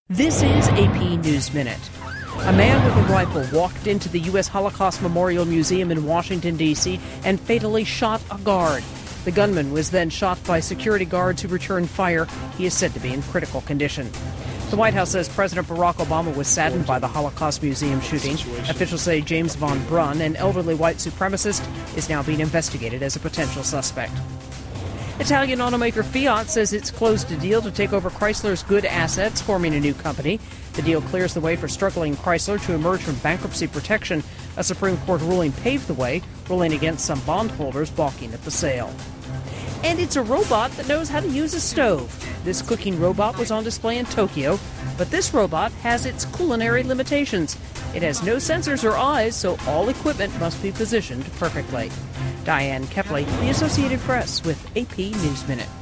This is AP News Minute. A man with a rifle walked into the U.S. Holocaust Memorial Museum in Washington, D.C. and fatally shot a guard. The gunman was then shot by security guards who returned fire. He is said to be in critical condition. The White House says President Barack Obama was saddened by the Holocaust Museum shooting. Officials say James Von Brunn, an elderly white supremacist, is now being investigated as a potential suspect. Italian automaker Fiat says it's closed a deal to take over Chrysler's good assets, forming a new company. The deal clears the way for struggling Chrysler to emerge from bankruptcy protection. A Supreme Court ruling paved the way, ruling against some bondholders balking at the sale. And it's a robot that knows how to use a stove. This cooking robot was on display in Tokyo, but this robot has its culinary limitations. It has no sensors or eyes, so all equipment must be positioned perfectly. Diane Kepley, The Associated Press, with AP News Minute.